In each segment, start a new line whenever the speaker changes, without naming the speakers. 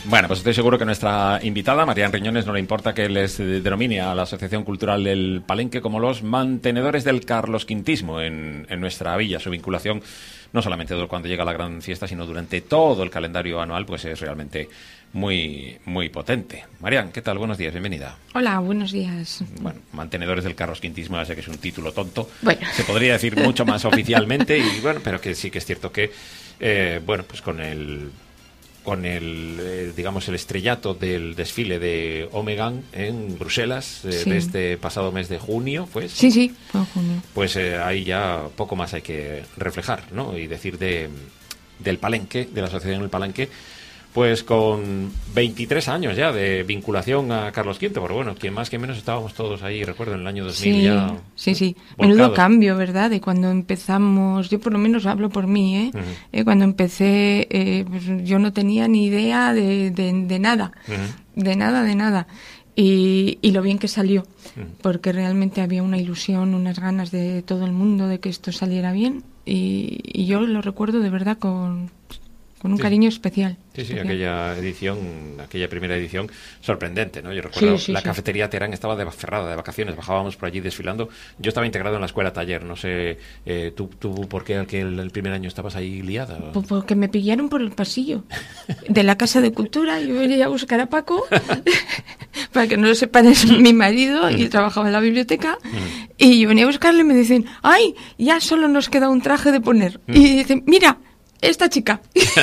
Bueno, pues estoy seguro que nuestra invitada, Marian Riñones, no le importa que les denomine a la Asociación Cultural del Palenque como los mantenedores del carlosquintismo en nuestra villa. Su vinculación, no solamente cuando llega la gran fiesta, sino durante todo el calendario anual, pues es realmente muy, muy potente. Marian, ¿qué tal? Buenos días, bienvenida.
Hola, buenos días.
Bueno, mantenedores del carlosquintismo, ya sé que es un título tonto.
Bueno.
Se podría decir mucho más oficialmente, y bueno, pero que sí que es cierto que, bueno, pues con el digamos, el estrellato del desfile de Omegan en Bruselas
Sí.
de este pasado mes de junio, pues.
Sí, fue en junio.
Pues ahí ya poco más hay que reflejar, ¿no? Y decir del Palenque, de la Asociación del Palenque, pues con 23 años ya de vinculación a Carlos V, pero bueno, quien más que menos estábamos todos ahí, recuerdo, en el año 2000
Sí,
ya.
sí.
Volcados.
Menudo cambio, ¿verdad? De cuando empezamos, yo por lo menos hablo por mí, ¿eh?
Uh-huh.
Cuando empecé, pues yo no tenía ni idea de nada,
Uh-huh.
de nada. Y lo bien que salió,
Uh-huh.
porque realmente había una ilusión, unas ganas de todo el mundo de que esto saliera bien. Y yo lo recuerdo de verdad con un
Sí.
cariño especial.
Sí,
especial.
aquella primera edición, sorprendente, ¿no? Yo recuerdo
Sí.
la cafetería Terán estaba cerrada de vacaciones, bajábamos por allí desfilando. Yo estaba integrado en la escuela taller, no sé, ¿tú por qué el primer año estabas ahí liada?
Porque me pillaron por el pasillo de la Casa de Cultura. Yo venía a buscar a Paco, para que no lo sepan, es mi marido y trabajaba en la biblioteca. Y yo venía a buscarle y me dicen, ¡ay! Ya solo nos queda un traje de poner. Y dicen, ¡mira! Esta chica.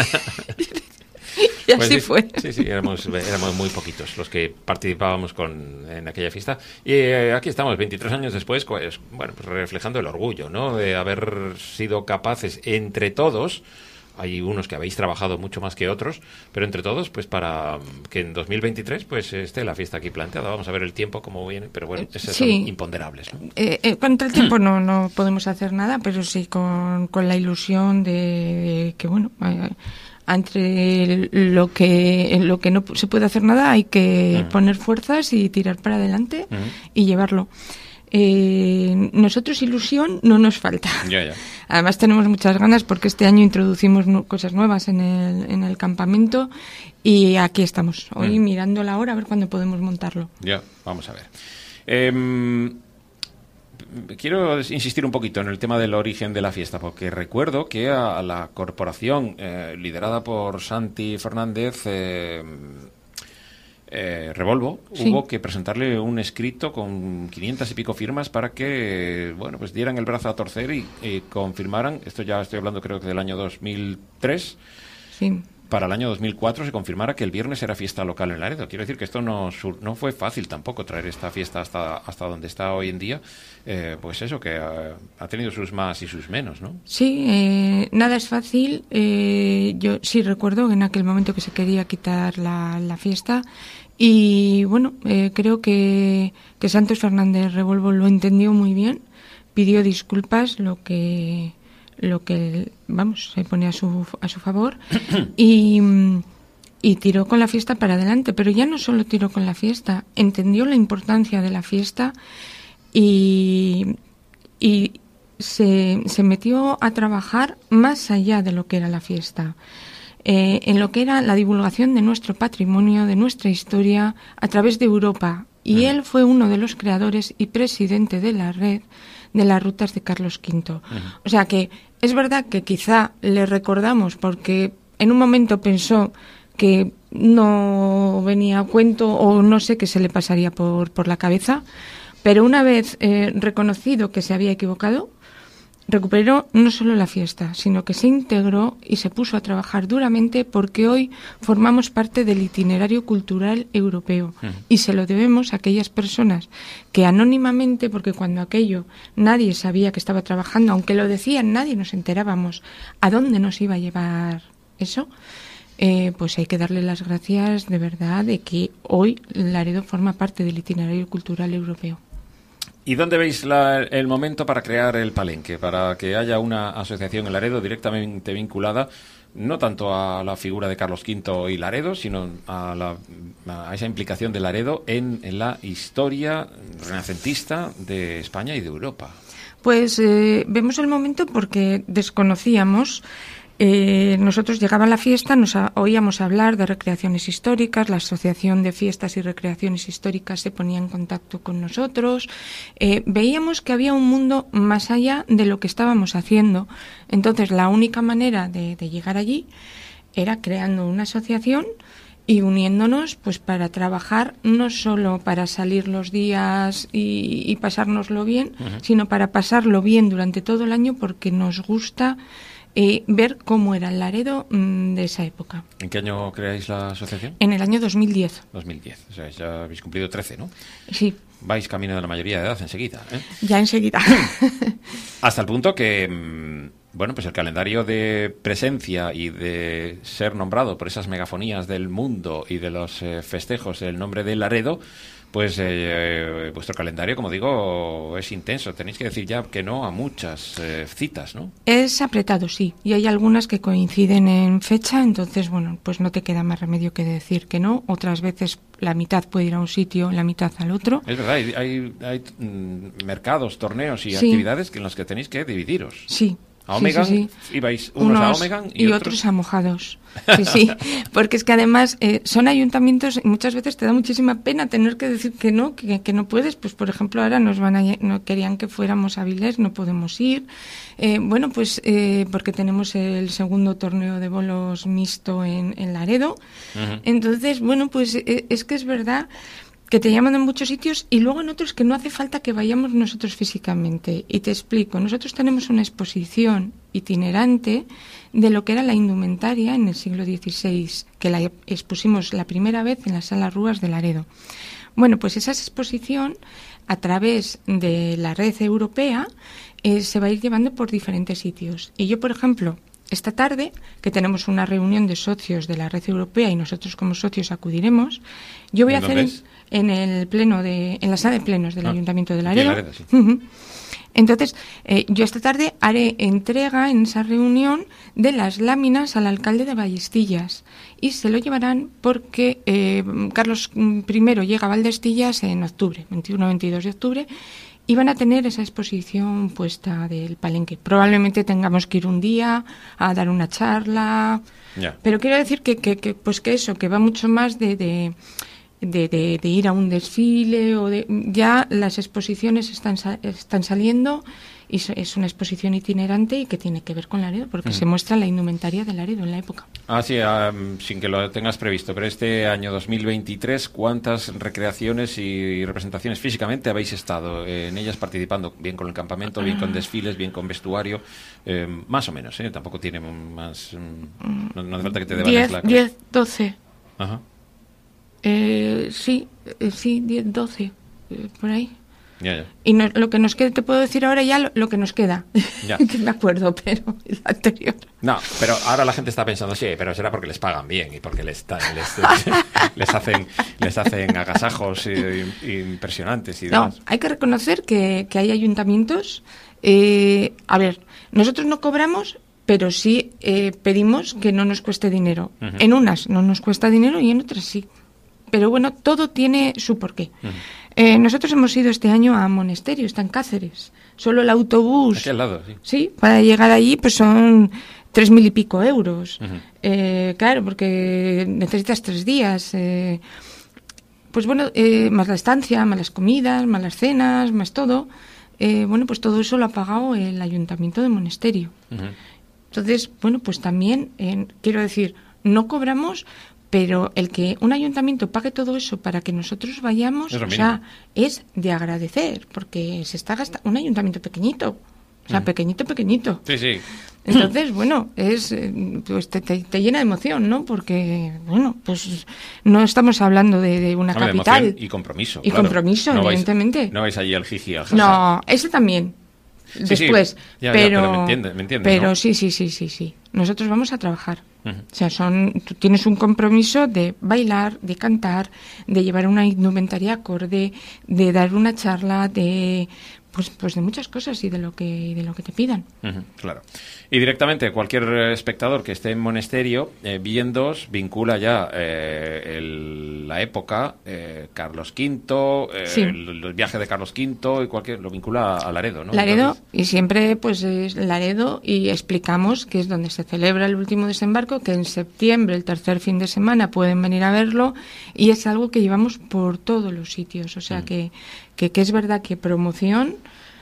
Y así
Pues
fue.
Sí, éramos muy poquitos los que participábamos en aquella fiesta. Y aquí estamos, 23 años después, pues, bueno, pues reflejando el orgullo, ¿no? De haber sido capaces entre todos. Hay unos que habéis trabajado mucho más que otros, pero entre todos, pues para que en 2023 pues esté la fiesta aquí planteada. Vamos a ver el tiempo cómo viene, pero bueno, esos son imponderables, ¿no?
Contra el tiempo no podemos hacer nada, pero sí con la ilusión de que, bueno, entre lo que no se puede hacer nada hay que poner fuerzas y tirar para adelante y llevarlo. Nosotros ilusión no nos falta.
Ya.
Además tenemos muchas ganas porque este año introducimos cosas nuevas en el campamento y aquí estamos hoy mirando la hora a ver cuándo podemos montarlo.
Ya, vamos a ver. Quiero insistir un poquito en el tema del origen de la fiesta, porque recuerdo que a la corporación liderada por Santi Fernández, Revolvo,
Sí.
hubo que presentarle un escrito con 500 y pico firmas para que, bueno, pues dieran el brazo a torcer y confirmaran, esto ya estoy hablando creo que del año 2003,
Sí.
para el año 2004 se confirmara que el viernes era fiesta local en Laredo. Quiero decir que esto no fue fácil tampoco traer esta fiesta hasta donde está hoy en día. Pues eso, que ha tenido sus más y sus menos, ¿no?
Sí, nada es fácil. Yo sí recuerdo en aquel momento que se quería quitar la fiesta y bueno, creo que Santos Fernández Revolvo lo entendió muy bien, pidió disculpas, lo que vamos, se pone a su favor y tiró con la fiesta para adelante, pero ya no solo tiró con la fiesta, entendió la importancia de la fiesta y se metió a trabajar más allá de lo que era la fiesta, en lo que era la divulgación de nuestro patrimonio, de nuestra historia a través de Europa, y él fue uno de los creadores y presidente de la red de las rutas de Carlos V. O sea que es verdad que quizá le recordamos porque en un momento pensó que no venía a cuento o no sé qué se le pasaría por la cabeza, pero una vez reconocido que se había equivocado, recuperó no solo la fiesta, sino que se integró y se puso a trabajar duramente porque hoy formamos parte del itinerario cultural europeo y se lo debemos a aquellas personas que anónimamente, porque cuando aquello nadie sabía que estaba trabajando, aunque lo decían, nadie nos enterábamos a dónde nos iba a llevar eso, pues hay que darle las gracias de verdad de que hoy Laredo forma parte del itinerario cultural europeo.
¿Y dónde veis el momento para crear el Palenque? Para que haya una asociación en Laredo directamente vinculada, no tanto a la figura de Carlos V y Laredo, sino a esa implicación de Laredo en la historia renacentista de España y de Europa.
Pues vemos el momento porque desconocíamos nosotros llegaba a la fiesta, oíamos hablar de recreaciones históricas, la Asociación de Fiestas y Recreaciones Históricas se ponía en contacto con nosotros, veíamos que había un mundo más allá de lo que estábamos haciendo. Entonces, la única manera de llegar allí era creando una asociación y uniéndonos pues para trabajar, no solo para salir los días y pasárnoslo bien, sino para pasarlo bien durante todo el año, porque nos gusta ver cómo era el Laredo de esa época.
¿En qué año creáis la asociación?
En el año 2010.
2010, o sea, ya habéis cumplido 13, ¿no?
Sí.
Vais camino de la mayoría de edad enseguida, ¿eh?
Ya enseguida.
Hasta el punto que, bueno, pues el calendario de presencia y de ser nombrado por esas megafonías del mundo y de los festejos del nombre de Laredo, pues vuestro calendario, como digo, es intenso. Tenéis que decir ya que no a muchas citas, ¿no?
Es apretado, sí. Y hay algunas que coinciden en fecha, entonces, bueno, pues no te queda más remedio que decir que no. Otras veces la mitad puede ir a un sitio, la mitad al otro.
Es verdad, hay mercados, torneos y actividades en los que tenéis que dividiros.
Sí.
A Omegan,
sí.
ibais unos a Omegan
y otros a Mojados. Sí, porque es que además son ayuntamientos y muchas veces te da muchísima pena tener que decir que no puedes. Pues por ejemplo ahora no querían que fuéramos a Vilés, no podemos ir. Bueno, pues porque tenemos el segundo torneo de bolos mixto en Laredo. Entonces, bueno, pues es que es verdad que te llaman en muchos sitios y luego en otros que no hace falta que vayamos nosotros físicamente. Y te explico, nosotros tenemos una exposición itinerante de lo que era la indumentaria en el siglo XVI, que la expusimos la primera vez en la Sala Rúas de Laredo. Bueno, pues esa exposición, a través de la red europea, se va a ir llevando por diferentes sitios. Y yo, por ejemplo, esta tarde, que tenemos una reunión de socios de la red europea y nosotros como socios acudiremos, yo voy a hacer en la sala de plenos del Ayuntamiento de Laredo.
Sí.
Entonces, yo esta tarde haré entrega en esa reunión de las láminas al alcalde de Ballestillas y se lo llevarán porque Carlos I llega a Valdestillas en octubre, 21-22 de octubre, y van a tener esa exposición puesta del palenque. Probablemente tengamos que ir un día a dar una charla, pero quiero decir que va mucho más de ir a un desfile o ya las exposiciones están saliendo y es una exposición itinerante y que tiene que ver con Laredo porque se muestra la indumentaria de Laredo en la época.
Sí, sin que lo tengas previsto, pero este año 2023, ¿cuántas recreaciones y representaciones físicamente habéis estado en ellas participando? Bien con el campamento, bien con desfiles, bien con vestuario, más o menos, tampoco tiene más, no hace falta que te devanes la cabeza.
10, 12.
Ajá.
Sí, 10, 12, por ahí.
Ya.
Y lo que nos queda, te puedo decir ahora ya lo que nos queda,
ya.
Que me acuerdo, pero el anterior.
No, pero ahora la gente está pensando, sí, pero será porque les pagan bien y porque les hacen agasajos impresionantes y demás.
No, hay que reconocer que hay ayuntamientos, a ver, nosotros no cobramos, pero sí pedimos que no nos cueste dinero. En unas no nos cuesta dinero y en otras sí. Pero bueno, todo tiene su porqué. Nosotros hemos ido este año a Monesterio, está en Cáceres. Solo el autobús.
Aquí al lado, sí.
Sí, para llegar allí pues son 3.000 y pico euros. Claro, porque necesitas 3 días. Pues bueno, más la estancia, más las comidas, más las cenas, más todo. Bueno, pues todo eso lo ha pagado el Ayuntamiento de Monesterio. Entonces, bueno, pues también, quiero decir, no cobramos, pero el que un ayuntamiento pague todo eso para que nosotros vayamos, o sea, es de agradecer, porque se está gastando un ayuntamiento pequeñito, o sea, pequeñito.
Sí, sí.
Entonces, bueno, pues te llena de emoción, ¿no? Porque, bueno, pues no estamos hablando de una capital.
De y compromiso.
Y claro. Compromiso,
no
evidentemente.
No vais allí al jiji, al jasa.
No, eso también. Después,
sí. Ya,
pero
me entiendes,
pero
¿no?
sí. Nosotros vamos a trabajar. O sea, tú tienes un compromiso de bailar, de cantar, de llevar una indumentaria acorde, de dar una charla, de pues de muchas cosas y de lo que te pidan.
Claro. Y directamente cualquier espectador que esté en Monesterio viéndoos vincula ya la época, Carlos V,
Sí.
el viaje de Carlos V y lo vincula a Laredo, ¿no?
Laredo,
Entonces,
y siempre pues es Laredo, y explicamos que es donde se celebra el último desembarco, que en septiembre, el tercer fin de semana, pueden venir a verlo, y es algo que llevamos por todos los sitios. O sea que es verdad que promoción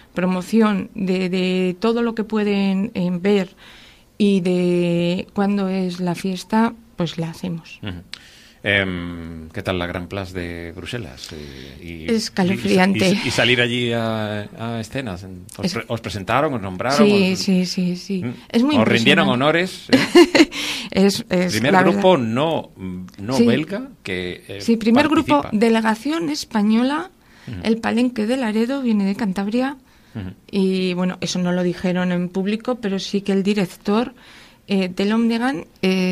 de todo lo que pueden ver y de cuándo es la fiesta, pues la hacemos.
¿Qué tal la Gran Place de Bruselas?
Es escalofriante.
Y salir allí a escenas. ¿Os presentaron, os nombraron?
Sí. Es muy
¿Os rindieron
impresionante.
honores?
Es
Primer
la
grupo
verdad.
no
Sí.
belga que
Sí, primer
participa.
grupo, delegación española. El Palenque de Laredo viene de Cantabria. Y bueno, eso no lo dijeron en público, pero sí que el director del Omdegan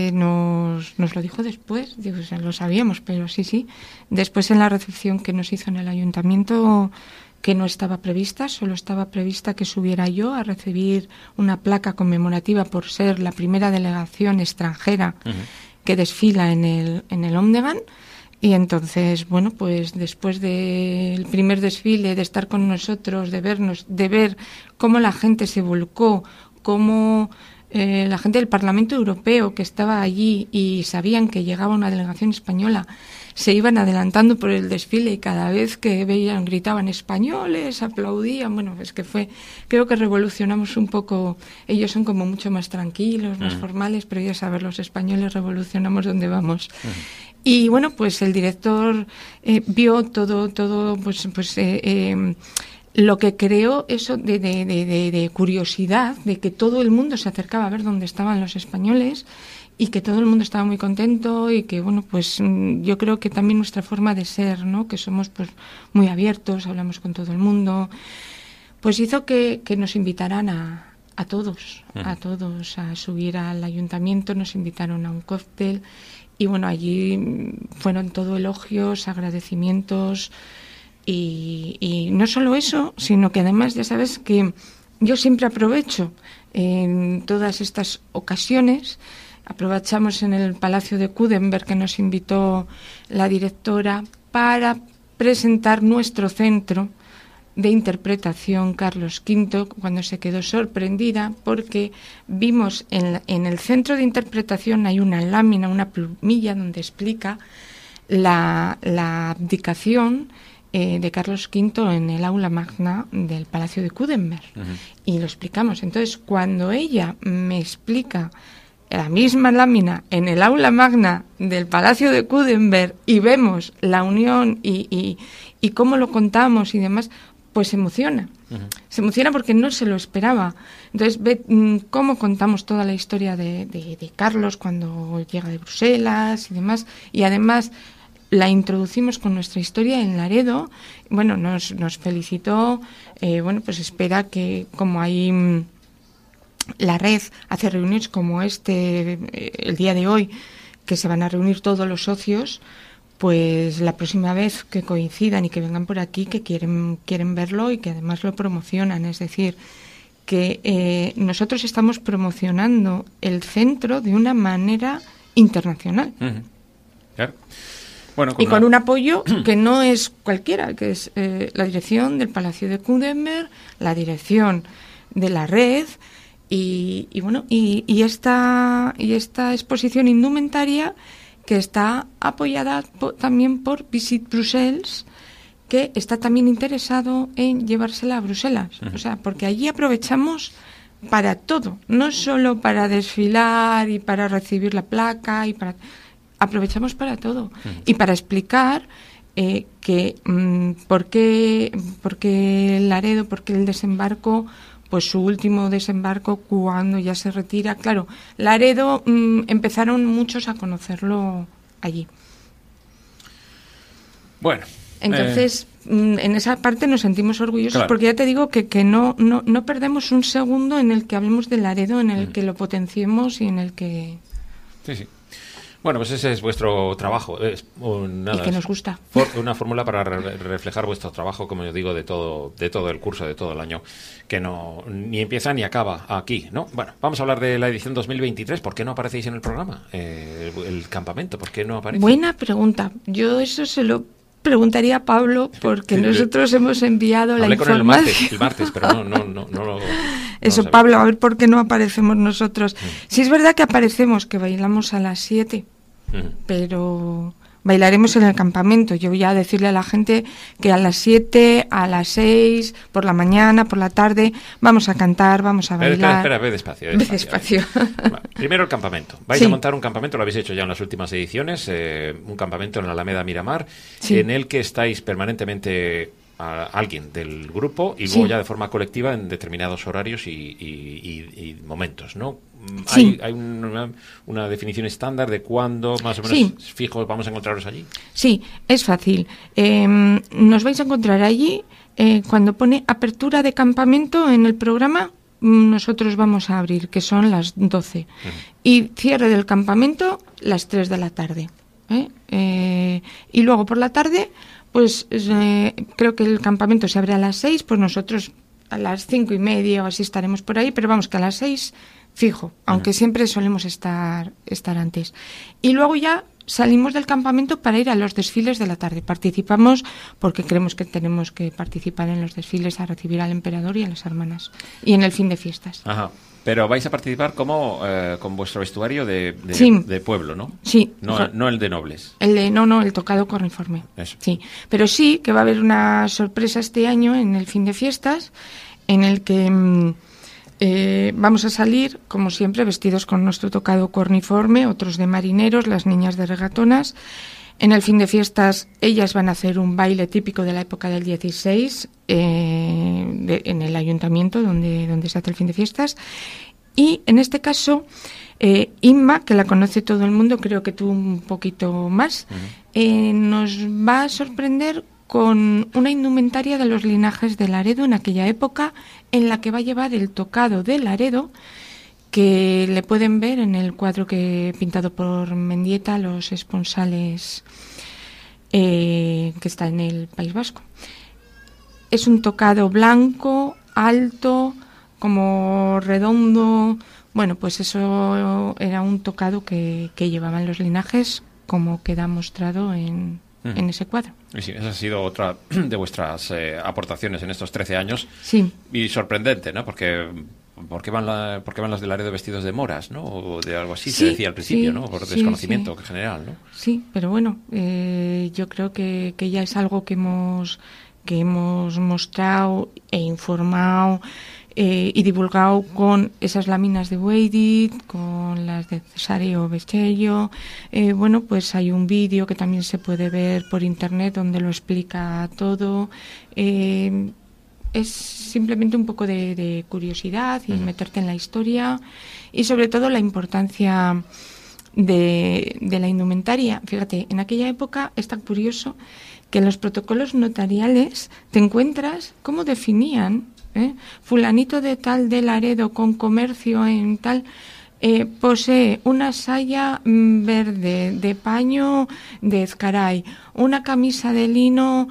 nos lo dijo después. Digo, o sea, lo sabíamos, pero sí. Después en la recepción que nos hizo en el ayuntamiento, que no estaba prevista, solo estaba prevista que subiera yo a recibir una placa conmemorativa por ser la primera delegación extranjera que desfila en el Omdegan. Y entonces, bueno, pues después del primer desfile, de estar con nosotros, de vernos, de ver cómo la gente se volcó, cómo la gente del Parlamento Europeo que estaba allí y sabían que llegaba una delegación española, se iban adelantando por el desfile y cada vez que veían gritaban españoles, aplaudían. Bueno, es que creo que revolucionamos un poco. Ellos son como mucho más tranquilos, más formales, pero ya sabes, los españoles revolucionamos donde vamos. Y bueno, pues el director vio todo, pues lo que creó eso de curiosidad, de que todo el mundo se acercaba a ver dónde estaban los españoles y que todo el mundo estaba muy contento y que, bueno, pues yo creo que también nuestra forma de ser, ¿no?, que somos pues muy abiertos, hablamos con todo el mundo, pues hizo que nos invitaran a todos a subir al ayuntamiento, nos invitaron a un cóctel y, bueno, allí fueron todo elogios, agradecimientos. Y no solo eso, sino que además ya sabes que yo siempre aprovecho en todas estas ocasiones. Aprovechamos en el Palacio de Coudenberg, que nos invitó la directora, para presentar nuestro centro de interpretación Carlos V, cuando se quedó sorprendida porque vimos en el centro de interpretación hay una lámina, una plumilla donde explica la abdicación de Carlos V en el aula magna del Palacio de Coudenberg. Y lo explicamos. Entonces, cuando ella me explica la misma lámina en el aula magna del Palacio de Coudenberg y vemos la unión y cómo lo contamos y demás, pues se emociona. Se emociona porque no se lo esperaba. Entonces ve cómo contamos toda la historia de Carlos cuando llega de Bruselas y demás. Y además la introducimos con nuestra historia en Laredo. Bueno, nos felicitó. Bueno, pues espera que, como hay la red hace reuniones como el día de hoy, que se van a reunir todos los socios, pues la próxima vez que coincidan y que vengan por aquí, que quieren verlo y que además lo promocionan. Es decir, que nosotros estamos promocionando el centro de una manera internacional.
Claro. Bueno,
con un apoyo que no es cualquiera, que es la dirección del Palacio de Coudenberg, la dirección de la red y esta exposición indumentaria, que está apoyada también por Visit Brussels, que está también interesado en llevársela a Bruselas. O sea, porque allí aprovechamos para todo, no solo para desfilar y para recibir la placa, aprovechamos para todo. Y para explicar que por qué Laredo, por qué el desembarco, pues su último desembarco, cuando ya se retira. Claro, Laredo empezaron muchos a conocerlo allí.
Bueno.
Entonces, en esa parte nos sentimos orgullosos, claro, porque ya te digo que no perdemos un segundo en el que hablemos de Laredo, en el que lo potenciemos y en el que...
Sí. Bueno, pues ese es vuestro trabajo. Es
y que nos gusta.
Una fórmula para reflejar vuestro trabajo, como yo digo, de todo el curso, de todo el año, que no ni empieza ni acaba aquí, ¿no? Bueno, vamos a hablar de la edición 2023. ¿Por qué no aparecéis en el programa? El campamento, ¿por qué no aparece?
Buena pregunta. Yo eso se lo preguntaría a Pablo, porque nosotros hemos enviado la información.
Hablé con el martes, pero no lo...
Eso,
no
Pablo, a ver por qué no aparecemos nosotros. Sí es verdad que aparecemos, que bailamos a las 7, pero bailaremos en el campamento. Yo voy a decirle a la gente que a las 7, a las 6, por la mañana, por la tarde, vamos a cantar, vamos a bailar.
Espera, ve despacio. Vale. Primero el campamento. Vais a montar un campamento, lo habéis hecho ya en las últimas ediciones, un campamento en la Alameda Miramar, en el que estáis permanentemente a alguien del grupo y luego ya de forma colectiva en determinados horarios y momentos, ¿no?
Sí.
¿Hay una definición estándar de cuándo más o menos fijos vamos a encontraros allí?
Sí, es fácil. Nos vais a encontrar allí cuando pone apertura de campamento en el programa. Nosotros vamos a abrir, que son las 12. Y cierre del campamento las 3 de la tarde. Y luego por la tarde, pues creo que el campamento se abre a las 6, pues nosotros a las 5:30 o así estaremos por ahí, pero vamos que a las 6 fijo, aunque siempre solemos estar antes. Y luego ya salimos del campamento para ir a los desfiles de la tarde. Participamos porque creemos que tenemos que participar en los desfiles a recibir al emperador y a las hermanas. Y en el fin de fiestas.
Ajá. Pero vais a participar como con vuestro vestuario de pueblo, ¿no?
Sí.
No el de nobles.
El tocado corniforme.
Eso.
Sí. Pero sí que va a haber una sorpresa este año en el fin de fiestas, en el que vamos a salir, como siempre, vestidos con nuestro tocado corniforme, otros de marineros, las niñas de regatonas. En el fin de fiestas, ellas van a hacer un baile típico de la época del 16 en el ayuntamiento donde se hace el fin de fiestas. Y en este caso, Inma, que la conoce todo el mundo, creo que tú un poquito más, nos va a sorprender con una indumentaria de los linajes de Laredo en aquella época, en la que va a llevar el tocado de Laredo, que le pueden ver en el cuadro que pintado por Mendieta, Los Esponsales, que está en el País Vasco. Es un tocado blanco, alto, como redondo. Bueno, pues eso era un tocado que llevaban los linajes, como queda mostrado en ese cuadro.
Sí, esa ha sido otra de vuestras aportaciones en estos 13 años.
Sí.
Y sorprendente, ¿no? Porque ¿por qué van las de Laredo vestidos de moras, ¿no? O de algo así, se decía al principio, ¿no? Por desconocimiento general, ¿no?
Sí, pero bueno, yo creo que ya es algo que hemos mostrado e informado y divulgado con esas láminas de Weidit, con las de Cesáreo Bestello. Bueno, pues hay un vídeo que también se puede ver por internet donde lo explica todo. Es simplemente un poco de curiosidad y meterte en la historia y sobre todo la importancia de la indumentaria. Fíjate, en aquella época es tan curioso que en los protocolos notariales te encuentras cómo definían fulanito de tal de Laredo con comercio en tal posee una saya verde de paño de Ezcaray, una camisa de lino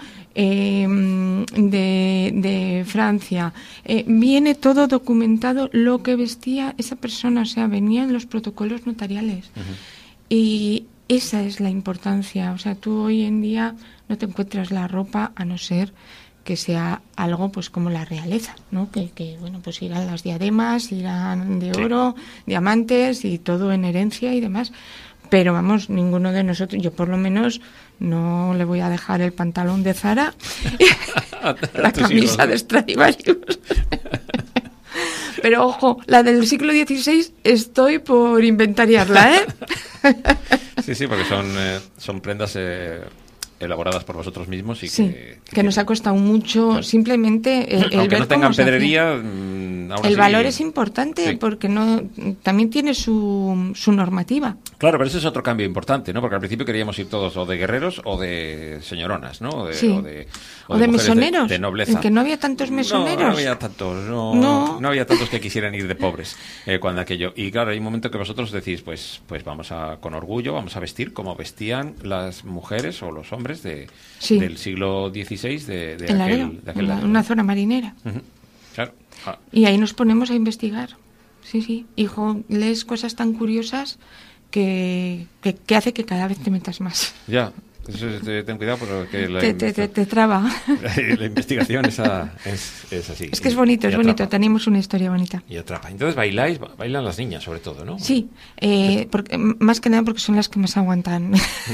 de Francia. Viene todo documentado lo que vestía esa persona, o sea, venía en los protocolos notariales. Y esa es la importancia. O sea, tú hoy en día no te encuentras la ropa a no ser que sea algo pues como la realeza, ¿no? Que bueno, pues irán las diademas, irán de oro, diamantes y todo en herencia y demás. Pero vamos, ninguno de nosotros, yo por lo menos no le voy a dejar el pantalón de Zara, la camisa de Stradivarius. Pero ojo, la del siglo XVI estoy por inventariarla, ¿eh?
Sí, porque son prendas elaboradas por vosotros mismos y
sí, que nos ha costado mucho, claro. Simplemente el
aunque
ver
no tengan pedrería,
el valor es importante, sí. Porque no también tiene su normativa.
Claro, pero ese es otro cambio importante, ¿no? Porque al principio queríamos ir todos o de guerreros o de señoronas, ¿no?
Sí. O de mesoneros,
de nobleza.
En que no había tantos mesoneros.
No había tantos, no había tantos que quisieran ir de pobres cuando aquello. Y claro, hay un momento que vosotros decís, pues vamos con orgullo, vamos a vestir como vestían las mujeres o los hombres
sí.
del siglo XVI de aquel
una zona marinera.
Uh-huh. Claro.
Y ahí nos ponemos a investigar. Sí. Hijo, lees cosas tan curiosas que hace que cada vez te metas más.
Ya. Ten cuidado porque
te traba.
La investigación es así.
Es que es bonito, tenemos una historia bonita.
Y atrapa. Entonces bailan las niñas sobre todo, ¿no?
Sí, porque, más que nada porque son las que más aguantan.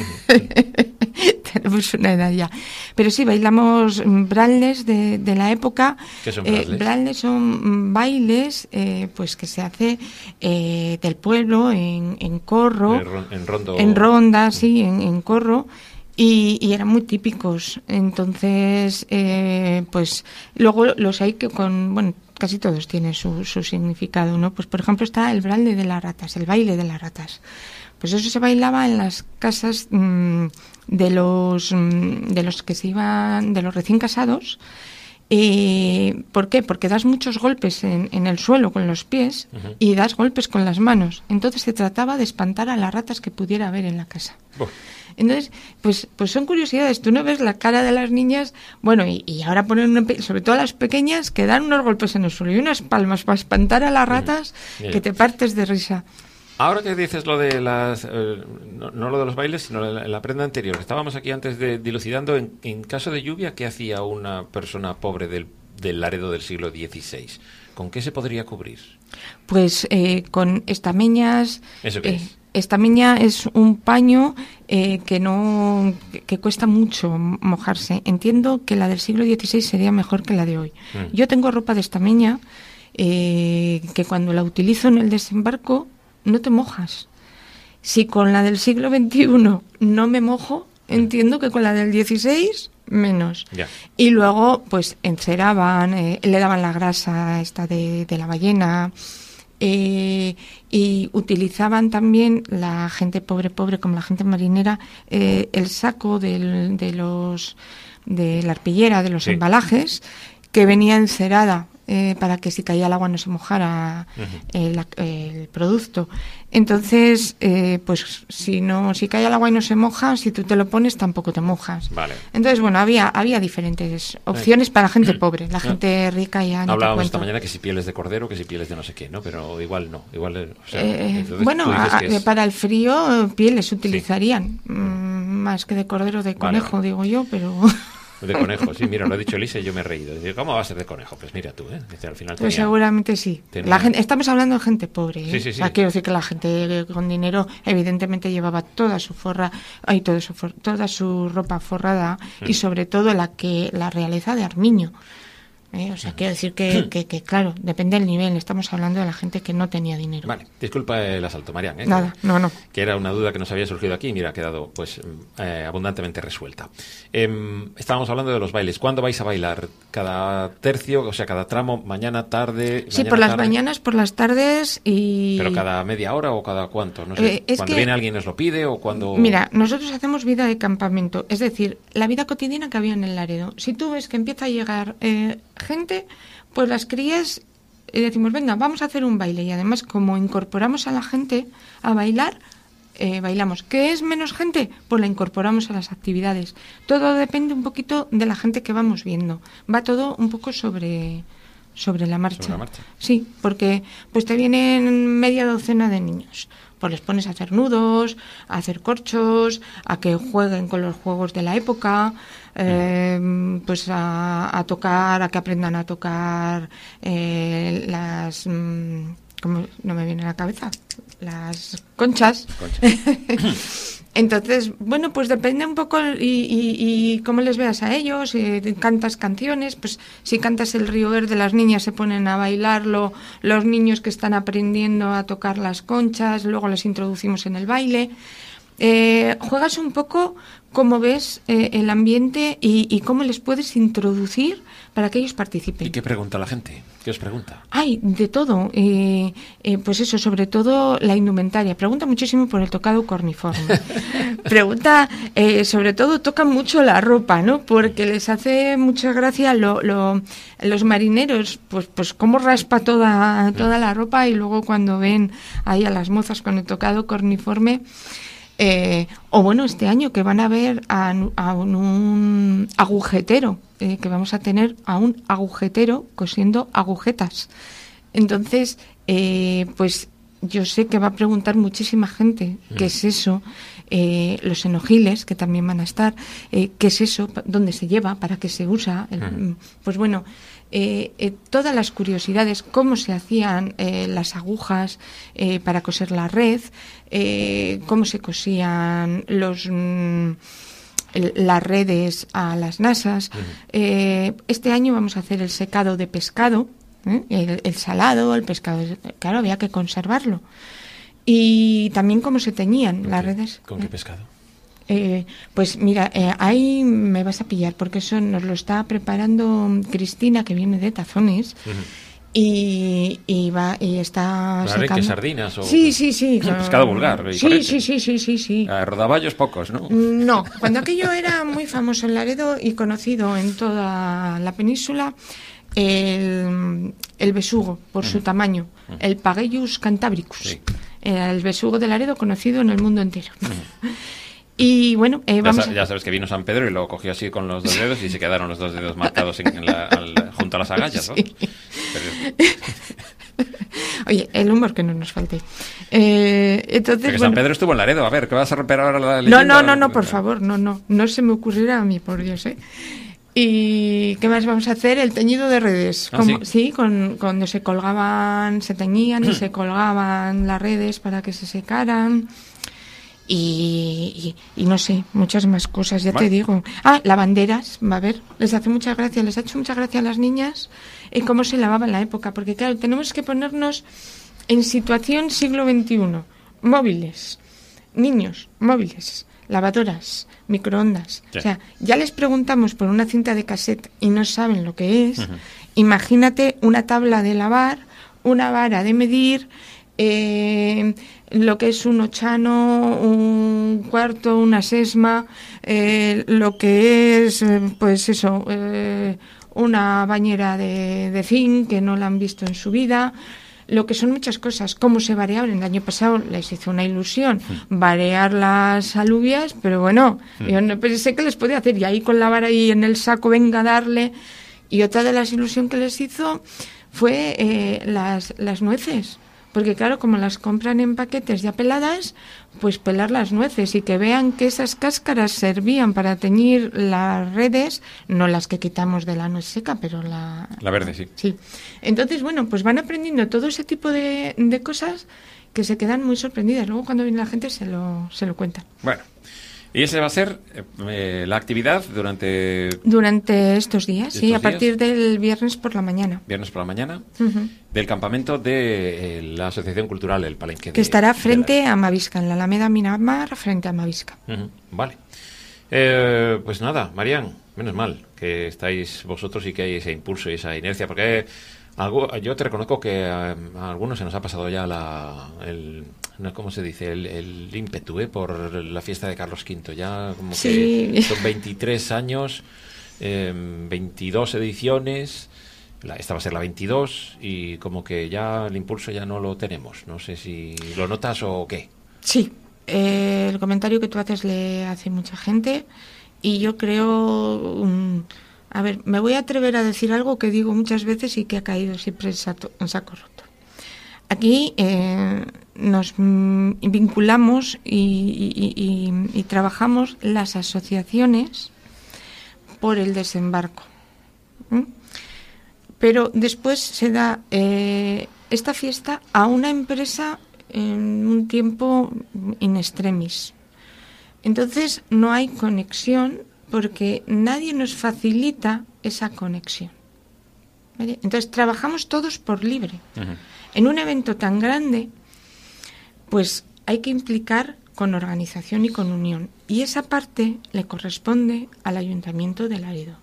Tenemos una edad ya. Pero sí, bailamos braldes de la época.
¿Qué son braldes?
Braldes son bailes pues que se hace del pueblo en corro. En ronda, sí, en corro. Y eran muy típicos. Entonces, pues luego los hay que casi todos tienen su significado, ¿no? Pues por ejemplo está el baile de las ratas, el baile de las ratas. Pues eso se bailaba en las casas de los que se iban, de los recién casados. ¿Por qué? Porque das muchos golpes en el suelo con los pies uh-huh. y das golpes con las manos. Entonces se trataba de espantar a las ratas que pudiera haber en la casa. Entonces, pues son curiosidades. Tú no ves la cara de las niñas, y ahora ponen sobre todo a las pequeñas que dan unos golpes en el suelo y unas palmas para espantar a las ratas que te partes de risa.
Ahora que dices lo de las no lo de los bailes, sino la prenda anterior, estábamos aquí antes dilucidando en caso de lluvia, ¿qué hacía una persona pobre del Laredo del siglo XVI? ¿Con qué se podría cubrir? Pues
con estameñas.
¿Eso qué es?
Estameña es un paño que cuesta mucho mojarse. Entiendo que la del siglo XVI sería mejor que la de hoy. Yo tengo ropa de estameña que cuando la utilizo en el desembarco no te mojas. Si con la del siglo XXI no me mojo, entiendo que con la del XVI menos.
Ya.
Y luego pues enceraban, le daban la grasa esta de la ballena. Y utilizaban también la gente pobre como la gente marinera el saco de la arpillera, de los embalajes, que venía encerada para que si caía el agua no se mojara el producto. Entonces, pues si cae el agua y no se moja, si tú te lo pones tampoco te mojas.
Vale.
Entonces, había diferentes opciones para gente pobre. La gente rica ya no te
hablábamos
cuento.
esta mañana que si pieles de cordero, que si pieles de no sé qué, ¿no? Pero igual no.
Para el frío pieles utilizarían, más que de cordero, de conejo, digo yo, pero...
De conejo, sí, mira, lo ha dicho Elisa y yo me he reído. Dice, ¿cómo va a ser de conejo? Pues mira tú, Dice, al final
pues seguramente sí. La gente, estamos hablando de gente pobre,
Sí.
O sea, quiero decir que la gente con dinero evidentemente llevaba toda su toda su ropa forrada y sobre todo la realeza de armiño. O sea, quiero decir que claro, depende del nivel. Estamos hablando de la gente que no tenía dinero.
Vale, disculpa el asalto, Marián.
Nada, no.
Que era una duda que nos había surgido aquí y mira, ha quedado pues abundantemente resuelta. Estábamos hablando de los bailes. ¿Cuándo vais a bailar? ¿Cada tercio? O sea, cada tramo, mañana, tarde?
Sí, por las mañanas, por las tardes y...
¿Pero cada media hora o cada cuánto? No sé. ¿Cuando viene alguien os lo pide o cuando...?
Mira, nosotros hacemos vida de campamento. Es decir, la vida cotidiana que había en el Laredo. Si tú ves que empieza a llegar... gente, pues las crías decimos, venga, vamos a hacer un baile y además como incorporamos a la gente a bailar, bailamos. ¿Qué es menos gente? Pues la incorporamos a las actividades. Todo depende un poquito de la gente que vamos viendo. Va todo un poco sobre la marcha.
Sobre la marcha.
Sí, porque pues te vienen media docena de niños. Pues les pones a hacer nudos, a hacer corchos, a que jueguen con los juegos de la época, pues a tocar, a que aprendan a tocar las... ¿cómo no me viene a la cabeza? Las conchas. Entonces, bueno, pues depende un poco y cómo les veas a ellos. Cantas canciones, pues si cantas El Río Verde, las niñas se ponen a bailarlo, los niños que están aprendiendo a tocar las conchas, luego les introducimos en el baile. juegas un poco cómo ves el ambiente y cómo les puedes introducir para que ellos participen.
¿Y qué pregunta la gente? ¿Qué os pregunta?
Hay de todo. Pues eso, sobre todo la indumentaria. Pregunta muchísimo por el tocado corniforme. Pregunta, sobre todo, tocan mucho la ropa, ¿no? Porque les hace mucha gracia los marineros, pues cómo raspa toda la ropa, y luego cuando ven ahí a las mozas con el tocado corniforme. O bueno, este año que van a ver a un agujetero, que vamos a tener a un agujetero cosiendo agujetas. Entonces, pues yo sé que va a preguntar muchísima gente qué es eso, los enojiles, que también van a estar, qué es eso, dónde se lleva, para qué se usa, pues bueno, todas las curiosidades, cómo se hacían las agujas para coser la red, cómo se cosían las redes a las nasas. Este año vamos a hacer el secado de pescado, el salado, el pescado, claro, había que conservarlo. Y también cómo se teñían las redes.
¿Con qué pescado?
Pues mira, ahí me vas a pillar, porque eso nos lo está preparando Cristina, que viene de Tazones. Y está
¿Qué sardinas? O...
Sí.
Pescado vulgar.
Sí.
Rodaballos pocos, ¿no?
No, cuando aquello era muy famoso en Laredo y conocido en toda la península, el besugo, por su tamaño, el Pagellus cantabricus. Sí. El besugo de Laredo conocido en el mundo entero. Y bueno,
ya sabes que vino San Pedro y lo cogió así con los dos dedos y se quedaron los dos dedos marcados junto a las agallas, ¿no? Sí.
Oye, el humor que no nos falte. Entonces,
porque San Pedro estuvo en Laredo. A ver, ¿qué vas a romper ahora la leyenda?
No, por favor, no se me ocurrirá a mí, por Dios, ¿eh? ¿Y qué más vamos a hacer? El teñido de redes. Sí, cuando se colgaban, se teñían y se colgaban las redes para que se secaran. Y no sé, muchas más cosas, ya te digo. Lavanderas, va a ver, les ha hecho mucha gracia a las niñas cómo se lavaba en la época, porque claro, tenemos que ponernos en situación siglo XXI. Móviles, niños, móviles, lavadoras, microondas. Sí. O sea, ya les preguntamos por una cinta de cassette y no saben lo que es. Imagínate una tabla de lavar, una vara de medir, lo que es un ochano, un cuarto, una sesma, lo que es, pues eso, una bañera de zinc que no la han visto en su vida, lo que son muchas cosas, cómo se variaban. El año pasado les hizo una ilusión variar las alubias, pero bueno, yo no pensé que les podía hacer, y ahí con la vara y en el saco venga a darle. Y otra de las ilusiones que les hizo fue las nueces. Porque claro, como las compran en paquetes ya peladas, pues pelar las nueces y que vean que esas cáscaras servían para teñir las redes, no las que quitamos de la nuez seca, pero la
verde, sí.
Sí. Entonces, bueno, pues van aprendiendo todo ese tipo de cosas que se quedan muy sorprendidas. Luego cuando viene la gente se lo cuentan.
Bueno. Y esa va a ser la actividad durante
estos días, sí, a partir del viernes por la mañana.
Viernes por la mañana, del campamento de la Asociación Cultural El Palenque.
Que estará frente a Mavisca, en la Alameda Miramar, frente a Mavisca.
Vale. Pues nada, Marian, menos mal que estáis vosotros y que hay ese impulso y esa inercia, porque yo te reconozco que a algunos se nos ha pasado ya ¿cómo se dice? El ímpetu por la fiesta de Carlos V. Ya como
sí.
Que son 23 años, 22 ediciones, esta va a ser la 22, y como que ya el impulso ya no lo tenemos. No sé si lo notas o qué.
Sí, el comentario que tú haces le hace mucha gente, y yo creo... A ver, me voy a atrever a decir algo que digo muchas veces y que ha caído siempre en saco roto. Aquí nos vinculamos y trabajamos las asociaciones por el desembarco. Pero después se da esta fiesta a una empresa en un tiempo in extremis. Entonces no hay conexión, porque nadie nos facilita esa conexión. ¿Vale? Entonces trabajamos todos por libre. En un evento tan grande, pues hay que implicar con organización y con unión. Y esa parte le corresponde al Ayuntamiento de Laredo.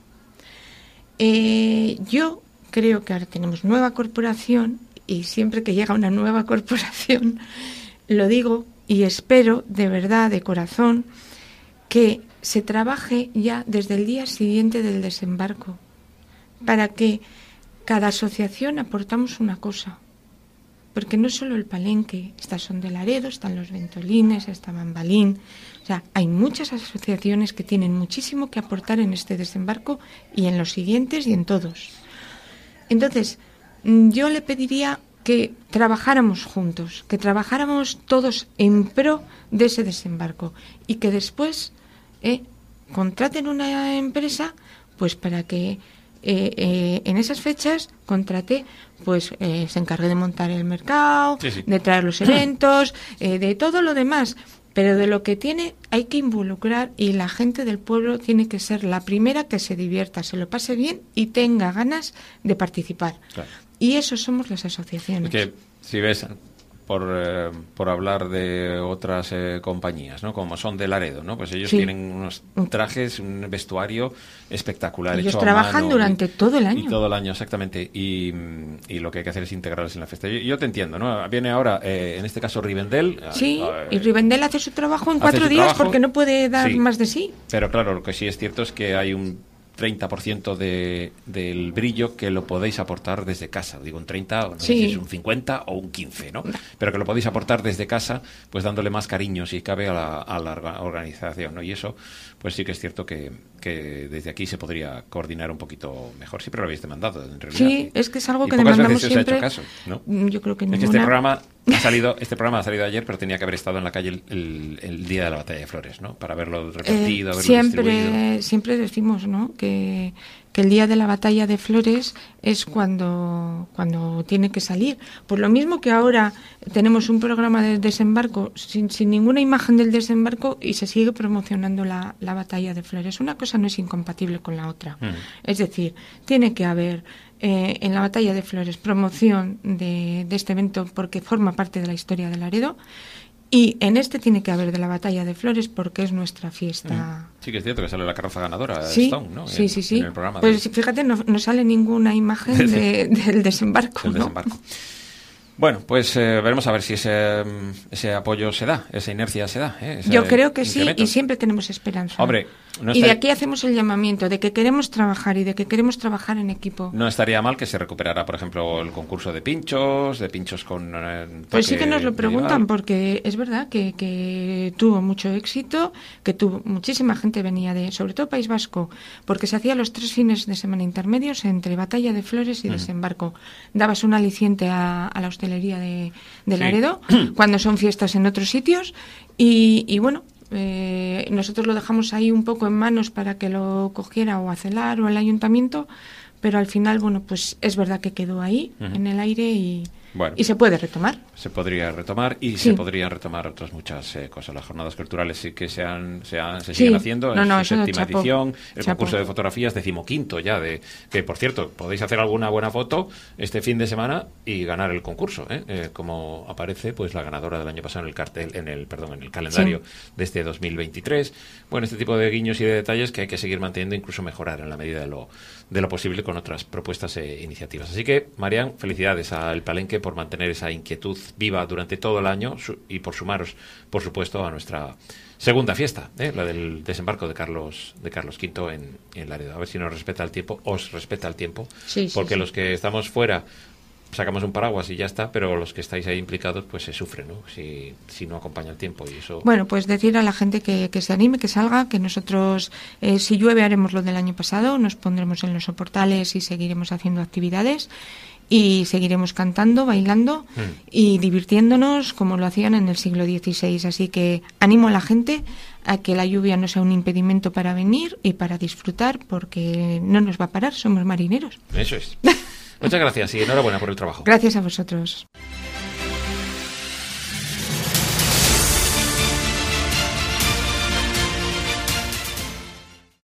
Yo creo que ahora tenemos nueva corporación y siempre que llega una nueva corporación lo digo y espero de verdad, de corazón, que se trabaje ya desde el día siguiente del desembarco para que cada asociación aportamos una cosa. Porque no es solo el palenque, estas son de Laredo, están los Ventolines, está Bambalín. O sea, hay muchas asociaciones que tienen muchísimo que aportar en este desembarco y en los siguientes y en todos. Entonces, yo le pediría que trabajáramos juntos, que trabajáramos todos en pro de ese desembarco y que después contraten una empresa pues para que en esas fechas contrate, pues se encargue de montar el mercado, sí. De traer los eventos, de todo lo demás, pero de lo que tiene hay que involucrar y la gente del pueblo tiene que ser la primera que se divierta, se lo pase bien y tenga ganas de participar. Claro. Y eso somos las asociaciones.
Es que si ves, por hablar de otras compañías, ¿no? Como son de Laredo, ¿no? Pues ellos tienen unos trajes, un vestuario espectacular.
Ellos
hecho
trabajan
a mano,
durante todo el año.
Y todo el año, exactamente. Y lo que hay que hacer es integrarlos en la fiesta. Yo te entiendo, ¿no? Viene ahora, en este caso, Rivendell.
Sí, y Rivendell hace su trabajo en 4 días porque no puede dar más de sí.
Pero claro, lo que sí es cierto es que hay un 30% del brillo que lo podéis aportar desde casa. Digo un 30, no sé si es un 50 o un 15, ¿no? Pero que lo podéis aportar desde casa, pues dándole más cariño, si cabe, a la organización, ¿no? Y eso, pues sí que es cierto que desde aquí se podría coordinar un poquito mejor. Siempre lo habéis demandado, en realidad.
Sí, es que es algo que demandamos siempre.
Pocas veces os ha hecho caso, ¿no?
Yo creo que
es que este programa ha salido ayer, pero tenía que haber estado en la calle el día de la Batalla de Flores, ¿no? Para haberlo repartido, haberlo distribuido.
Siempre decimos, ¿no? Que el día de la Batalla de Flores es cuando tiene que salir. Por lo mismo que ahora tenemos un programa de desembarco sin ninguna imagen del desembarco y se sigue promocionando la Batalla de Flores. Una cosa no es incompatible con la otra. Es decir, tiene que haber en la Batalla de Flores promoción de este evento porque forma parte de la historia de Laredo. Y en este tiene que haber de la Batalla de Flores porque es nuestra fiesta.
Sí que es cierto que sale la carroza ganadora,
sí,
Stone, ¿no?
Sí.
En el programa
pues fíjate, no sale ninguna imagen del desembarco.
Del desembarco. Bueno, pues veremos a ver si ese apoyo se da, esa inercia se da.
Yo creo que sí, y siempre tenemos esperanza.
Hombre,
y de aquí hacemos el llamamiento de que queremos trabajar y de que queremos trabajar en equipo.
No estaría mal que se recuperara, por ejemplo, el concurso de pinchos con...
pues sí que nos lo preguntan, porque es verdad que tuvo mucho éxito, que muchísima gente venía sobre todo País Vasco, porque se hacía los 3 fines de semana intermedios entre Batalla de Flores y desembarco. Dabas un aliciente a la hostelería de Laredo, cuando son fiestas en otros sitios, y bueno, nosotros lo dejamos ahí un poco en manos para que lo cogiera o Acelar o el ayuntamiento, pero al final, bueno, pues es verdad que quedó ahí en el aire y se puede retomar.
Se podría retomar y se podrían retomar otras muchas cosas. Las jornadas culturales sí que se siguen haciendo. Es su séptima edición. El concurso de fotografías 15º ya. Que, por cierto, podéis hacer alguna buena foto este fin de semana y ganar el concurso. Como aparece pues la ganadora del año pasado en el cartel, en el calendario de este 2023. Bueno, este tipo de guiños y de detalles que hay que seguir manteniendo, incluso mejorar en la medida de lo posible con otras propuestas e iniciativas. Así que, Marian, felicidades al Palenque por mantener esa inquietud viva durante todo el año y por sumaros, por supuesto, a nuestra segunda fiesta, la del desembarco de Carlos V en Laredo. A ver si nos respeta el tiempo, os respeta el tiempo, porque los que estamos fuera sacamos un paraguas y ya está, pero los que estáis ahí implicados pues se sufre, ¿no? Si no acompaña el tiempo y eso.
Bueno, pues decir a la gente que se anime, que salga, que nosotros si llueve haremos lo del año pasado, nos pondremos en los soportales y seguiremos haciendo actividades y seguiremos cantando, bailando y divirtiéndonos como lo hacían en el siglo XVI. Así que animo a la gente a que la lluvia no sea un impedimento para venir y para disfrutar, porque no nos va a parar, somos marineros.
Eso es. Muchas gracias y enhorabuena por el trabajo.
Gracias a vosotros.